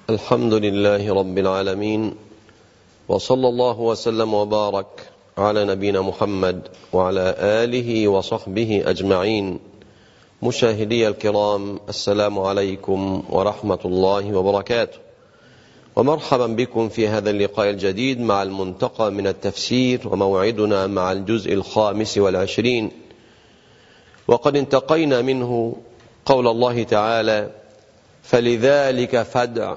الحمد لله رب العالمين، وصلى الله وسلم وبارك على نبينا محمد وعلى آله وصحبه أجمعين. مشاهدي الكرام، السلام عليكم ورحمة الله وبركاته، ومرحبا بكم في هذا اللقاء الجديد مع المنتقى من التفسير، وموعدنا مع الجزء 25، وقد انتقينا منه قول الله تعالى: فلذلك فادع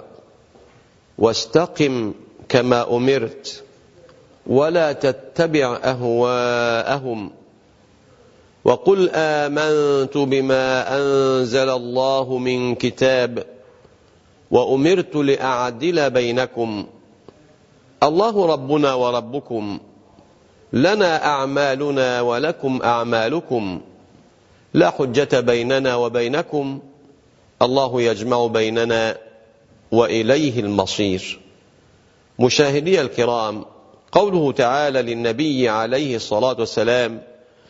واستقم كما أمرت ولا تتبع أهواءهم وقل آمنت بما أنزل الله من كتاب وأمرت لأعدل بينكم الله ربنا وربكم لنا أعمالنا ولكم أعمالكم لا حجة بيننا وبينكم الله يجمع بيننا وإليه المصير. مشاهدي الكرام، قوله تعالى للنبي عليه الصلاة والسلام: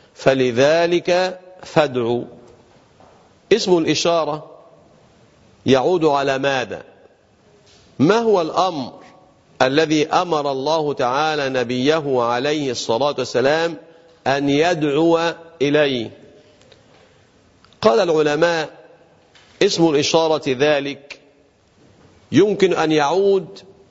فلذلك فادعوا، اسم الإشارة يعود على ماذا؟ ما هو الأمر الذي أمر الله تعالى نبيه عليه الصلاة والسلام أن يدعو إليه؟ قال العلماء: اسم الإشارة ذلك يمكن أن يعود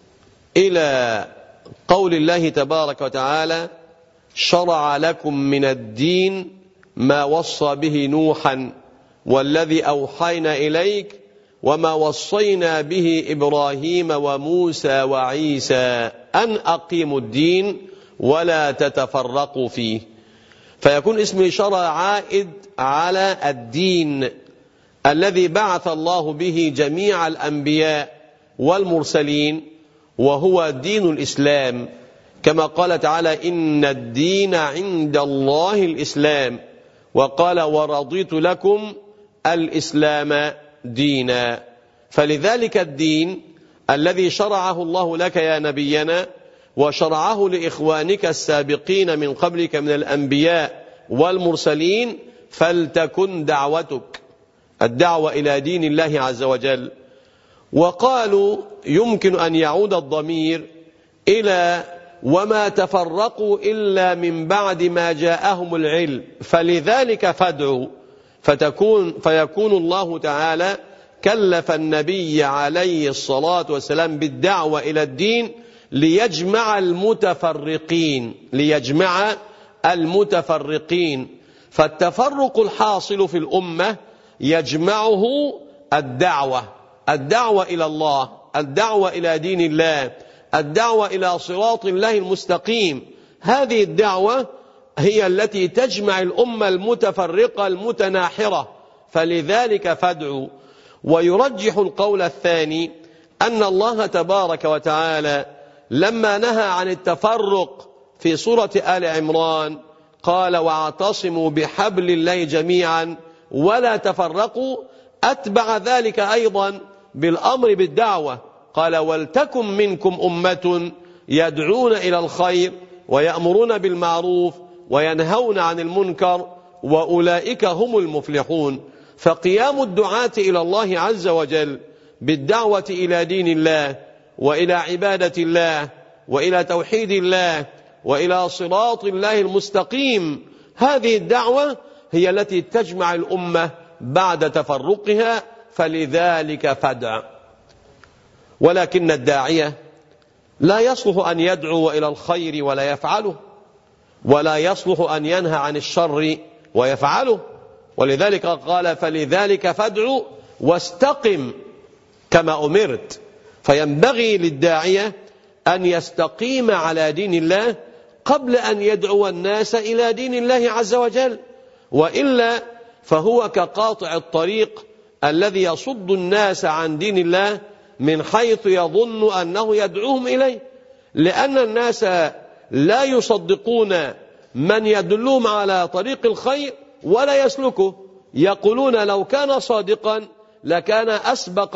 إلى قول الله تبارك وتعالى: شرع لكم من الدين ما وصى به نوحا والذي أوحينا إليك وما وصينا به إبراهيم وموسى وعيسى أن أقيموا الدين ولا تتفرقوا فيه. فيكون اسم الإشارة عائد على الدين الذي بعث الله به جميع الأنبياء والمرسلين، وهو دين الإسلام، كما قال تعالى: إن الدين عند الله الإسلام، وقال: ورضيت لكم الإسلام دينا. فلذلك الدين الذي شرعه الله لك يا نبينا وشرعه لإخوانك السابقين من قبلك من الأنبياء والمرسلين، فلتكن دعوتك الدعوة إلى دين الله عز وجل. وقالوا يمكن أن يعود الضمير إلى وما تفرقوا إلا من بعد ما جاءهم العلم، فلذلك فادعوا، فيكون الله تعالى كلف النبي عليه الصلاة والسلام بالدعوة إلى الدين ليجمع المتفرقين. فالتفرق الحاصل في الأمة يجمعه الدعوة إلى الله، الدعوة إلى دين الله، الدعوة إلى صراط الله المستقيم. هذه الدعوة هي التي تجمع الأمة المتفرقة المتناحرة، فلذلك فادعوا. ويرجح القول الثاني أن الله تبارك وتعالى لما نهى عن التفرق في سورة آل عمران قال: واعتصموا بحبل الله جميعا ولا تفرقوا، أتبع ذلك أيضا بالأمر بالدعوة، قال: ولتكن منكم أمة يدعون إلى الخير ويأمرون بالمعروف وينهون عن المنكر وأولئك هم المفلحون. فقيام الدعاة إلى الله عز وجل بالدعوة إلى دين الله وإلى عبادة الله وإلى توحيد الله وإلى صراط الله المستقيم، هذه الدعوة هي التي تجمع الأمة بعد تفرقها، فلذلك فادع. ولكن الداعية لا يصلح أن يدعو إلى الخير ولا يفعله، ولا يصلح أن ينهى عن الشر ويفعله، ولذلك قال: فلذلك فادع واستقم كما أمرت. فينبغي للداعية أن يستقيم على دين الله قبل أن يدعو الناس إلى دين الله عز وجل، وإلا فهو كقاطع الطريق الذي يصد الناس عن دين الله من حيث يظن أنه يدعوهم إليه، لأن الناس لا يصدقون من يدلهم على طريق الخير ولا يسلكه، يقولون لو كان صادقا لكان أسبق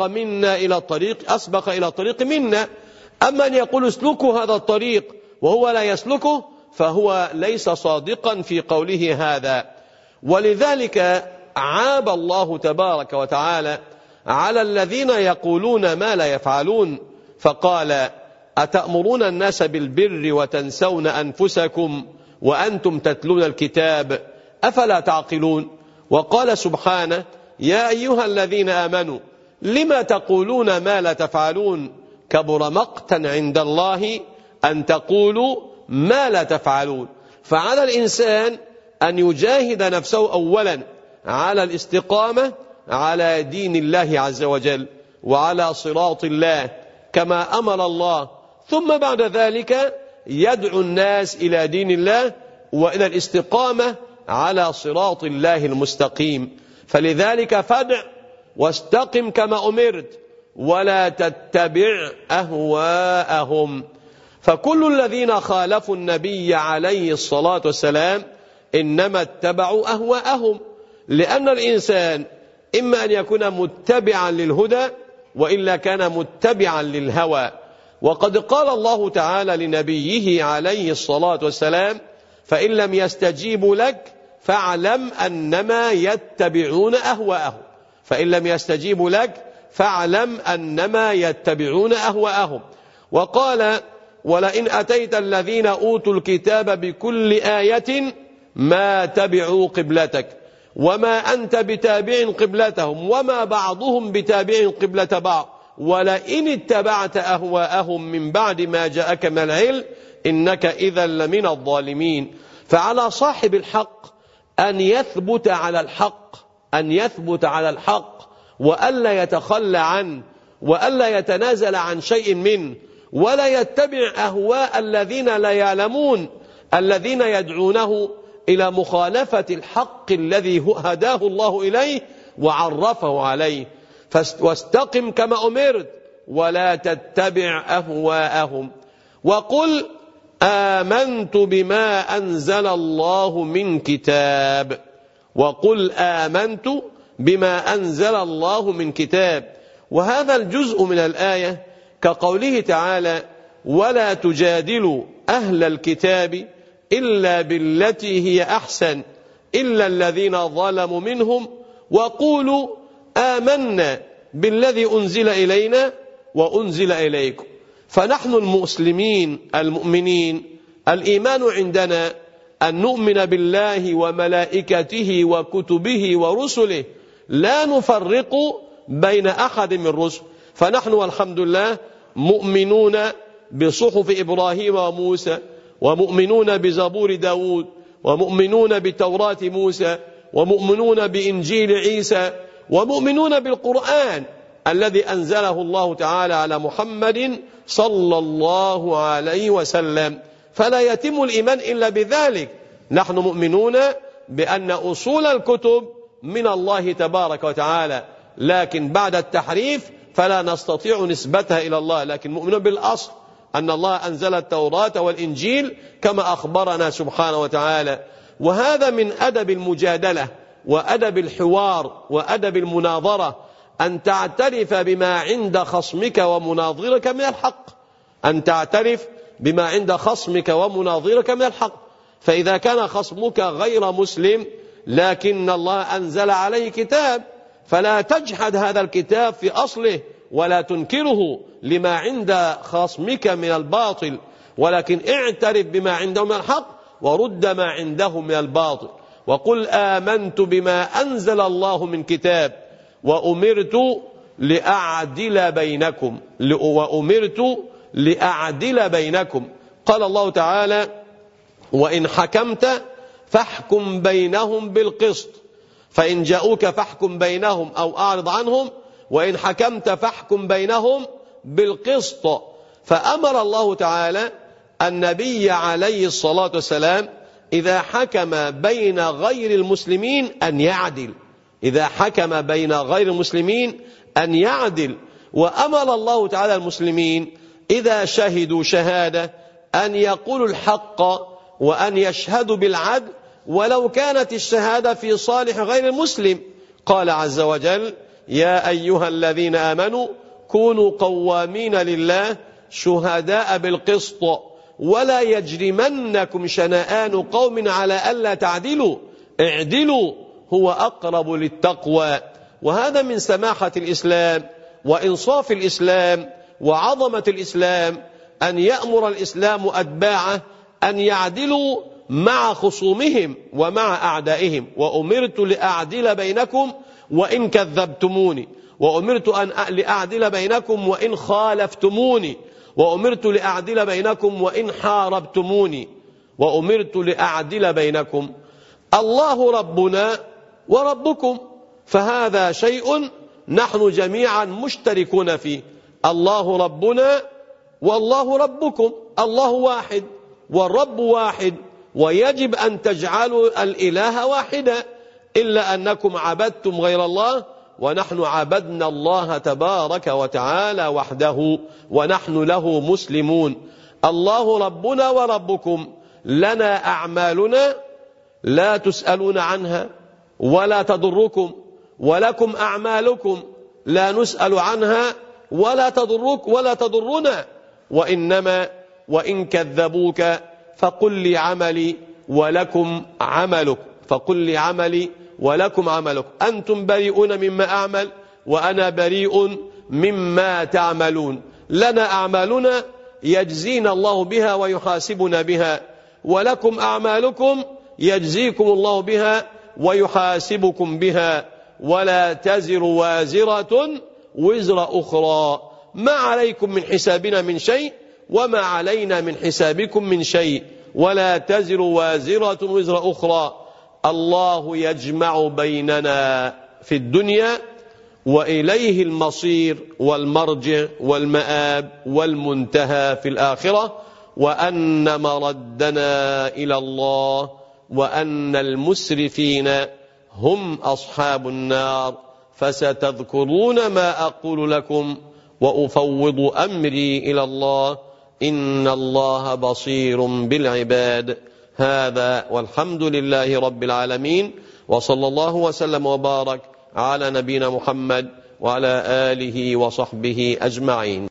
إلى الطريق منا. أما أن يقول اسلكوا هذا الطريق وهو لا يسلكه فهو ليس صادقا في قوله هذا. ولذلك عاب الله تبارك وتعالى على الذين يقولون ما لا يفعلون، فقال: أتأمرون الناس بالبر وتنسون أنفسكم وأنتم تتلون الكتاب أفلا تعقلون؟ وقال سبحانه: يا أيها الذين آمنوا لما تقولون ما لا تفعلون كبر مقتا عند الله أن تقولوا ما لا تفعلون. فعلى الإنسان أن يجاهد نفسه أولا على الاستقامة على دين الله عز وجل وعلى صراط الله كما أمر الله، ثم بعد ذلك يدعو الناس إلى دين الله وإلى الاستقامة على صراط الله المستقيم. فلذلك فادع واستقم كما أمرت ولا تتبع أهواءهم. فكل الذين خالفوا النبي عليه الصلاة والسلام إنما اتبعوا أهواءهم، لأن الإنسان إما أن يكون متبعا للهدى وإلا كان متبعا للهوى. وقد قال الله تعالى لنبيه عليه الصلاة والسلام: فإن لم يستجيبوا لك فاعلم أنما يتبعون أهواءهم. فإن لم يستجيبوا لك فاعلم أنما يتبعون أهواءهم. وقال: ولئن أتيت الذين أوتوا الكتاب بكل آية ما تبعوا قبلتك وما أنت بتابع قبلتهم وما بعضهم بتابع قبلة بعض ولئن اتبعت أهواءهم من بعد ما جاءك من العلم إنك إذا لمن الظالمين. فعلى صاحب الحق أن يثبت على الحق وألا يتخلى عنه وألا يتنازل عن شيء منه، ولا يتبع أهواء الذين لا يعلمون، الذين يدعونه إلى مخالفة الحق الذي هداه الله إليه وعرفه عليه. واستقم كما أمرت ولا تتبع أهواءهم. وقل آمنت بما أنزل الله من كتاب. وقل آمنت بما أنزل الله من كتاب. وهذا الجزء من الآية كقوله تعالى: ولا تجادلوا أهل الكتاب إلا بالتي هي أحسن إلا الذين ظلموا منهم وقولوا آمنا بالذي أنزل إلينا وأنزل إليكم. فنحن المسلمين المؤمنين الإيمان عندنا أن نؤمن بالله وملائكته وكتبه ورسله، لا نفرق بين أحد من الرسل. فنحن والحمد لله مؤمنون بصحف إبراهيم وموسى، ومؤمنون بزبور داود، ومؤمنون بتوراة موسى، ومؤمنون بإنجيل عيسى، ومؤمنون بالقرآن الذي أنزله الله تعالى على محمد صلى الله عليه وسلم. فلا يتم الإيمان إلا بذلك. نحن مؤمنون بأن أصول الكتب من الله تبارك وتعالى، لكن بعد التحريف فلا نستطيع نسبتها إلى الله، لكن مؤمنون بالأصل أن الله أنزل التوراة والإنجيل كما أخبرنا سبحانه وتعالى. وهذا من أدب المجادلة وأدب الحوار وأدب المناظرة، أن تعترف بما عند خصمك ومناظرك من الحق، أن تعترف بما عند خصمك ومناظرك من الحق. فإذا كان خصمك غير مسلم لكن الله أنزل عليه كتاب، فلا تجحد هذا الكتاب في أصله ولا تنكره لما عند خصمك من الباطل، ولكن اعترف بما عنده من الحق ورد ما عنده من الباطل. وقل آمنت بما أنزل الله من كتاب وأمرت لأعدل بينكم. قال الله تعالى: وإن حكمت فاحكم بينهم بالقسط فإن جاءوك فاحكم بينهم أو أعرض عنهم وإن حكمت فاحكم بينهم بالقسط. فأمر الله تعالى النبي عليه الصلاة والسلام إذا حكم بين غير المسلمين أن يعدل، إذا حكم بين غير المسلمين أن يعدل. وأمر الله تعالى المسلمين إذا شهدوا شهادة أن يقولوا الحق وأن يشهدوا بالعدل ولو كانت الشهادة في صالح غير المسلم. قال عز وجل: يا أيها الذين آمنوا كونوا قوامين لله شهداء بالقسط ولا يجرمنكم شنآن قوم على ألا تعدلوا اعدلوا هو أقرب للتقوى. وهذا من سماحة الإسلام وإنصاف الإسلام وعظمة الإسلام، أن يأمر الإسلام أتباعه أن يعدلوا مع خصومهم ومع أعدائهم. وأمرت لأعدل بينكم وإن كذبتموني، وأمرت أن لأعدل بينكم وإن خالفتموني، وأمرت لأعدل بينكم وإن حاربتموني، وأمرت لأعدل بينكم. الله ربنا وربكم، فهذا شيء نحن جميعا مشتركون فيه. الله ربنا والله ربكم، الله واحد والرب واحد، ويجب أن تجعلوا الإله واحدا، إلا أنكم عبدتم غير الله ونحن عبدنا الله تبارك وتعالى وحده ونحن له مسلمون. الله ربنا وربكم، لنا أعمالنا لا تسألون عنها ولا تضركم، ولكم أعمالكم لا نسأل عنها ولا تضرنا، وإنما وإن كذبوك فقل لي عملي ولكم عملك، فقل لي عملي ولكم عملك، أنتم بريئون مما أعمل وأنا بريء مما تعملون. لنا أعمالنا يجزينا الله بها ويحاسبنا بها، ولكم أعمالكم يجزيكم الله بها ويحاسبكم بها، ولا تزر وازرة وزر أخرى، ما عليكم من حسابنا من شيء وما علينا من حسابكم من شيء، ولا تزر وازرة وزر أخرى. الله يجمع بيننا في الدنيا، وإليه المصير والمرجع والمآب والمنتهى في الآخرة، وأن مردنا إلى الله، وأن المسرفين هم أصحاب النار. فستذكرون ما أقول لكم وأفوض أمري إلى الله، إن الله بصير بالعباد. هذا والحمد لله رب العالمين، وصلى الله وسلم وبارك على نبينا محمد وعلى آله وصحبه أجمعين.